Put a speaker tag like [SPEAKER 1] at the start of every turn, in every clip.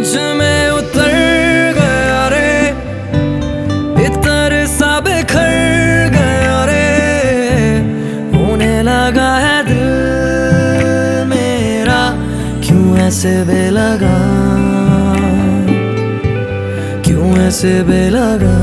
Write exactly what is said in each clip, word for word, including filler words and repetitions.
[SPEAKER 1] मुझ में उतर गया रे, इतर सा बिखर गया रे, होने लगा है दिल मेरा क्यों ऐसे बेलगा, क्यों ऐसे बेलगा।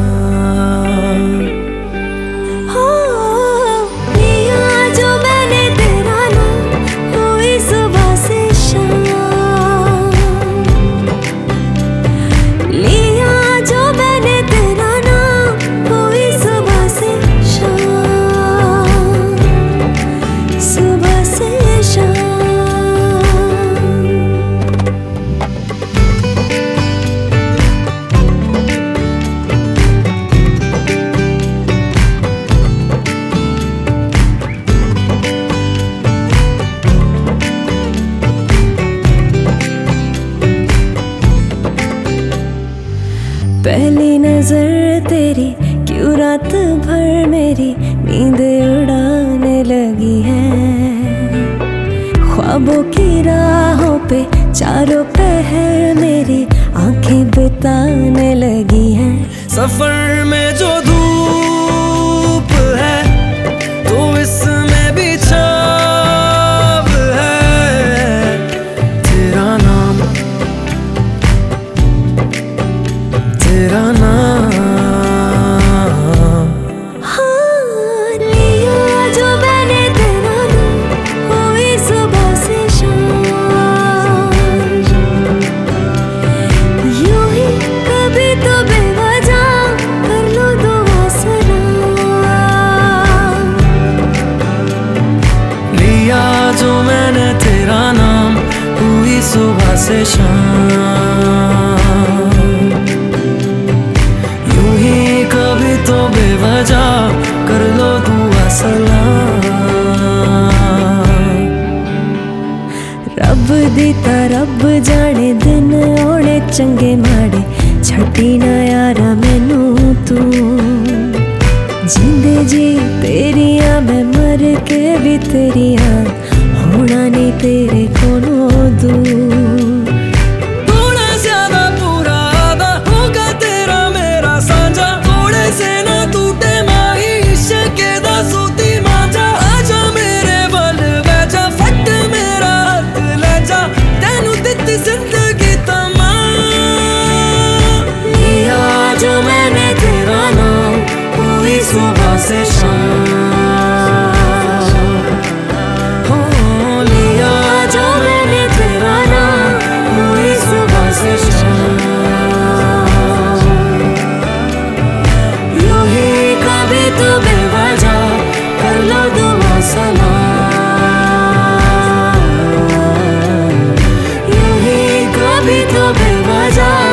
[SPEAKER 2] पहली नजर तेरी क्यों रात भर मेरी नींद उड़ाने लगी है, ख्वाबों की राहों पे चारों पहर मेरी आंखें बिताने लगी हैं।
[SPEAKER 1] सफर में जो धूप है तो इसमें भी छाव है, तेरा नाम तेरा नाम।
[SPEAKER 2] हाँ, लिया जो मैंने तेरा नाम हुई सुबह से शाम, यूं ही कभी तो बेवजह कर लो दुआ सलाम।
[SPEAKER 1] लिया जो मैंने तेरा नाम हुई सुबह से शाम, तो बेवजह कर लो दुआ सलाम।
[SPEAKER 2] रब दीता रब जाने दिन ओने चंगे माड़े, छड्डी ना यारा मैनू तू, जिंदे जी तेरिया मैं मर के भी तेरिया, होना नहीं तेरे कोलों दूर।
[SPEAKER 1] सुबह से शाम हो लिया जो मैंने तेरा नाम हुई सुबह से शाम, यूं ही कभी तो बेवजह कर लो दुआ सलाम, यूं ही कभी तो बेवजह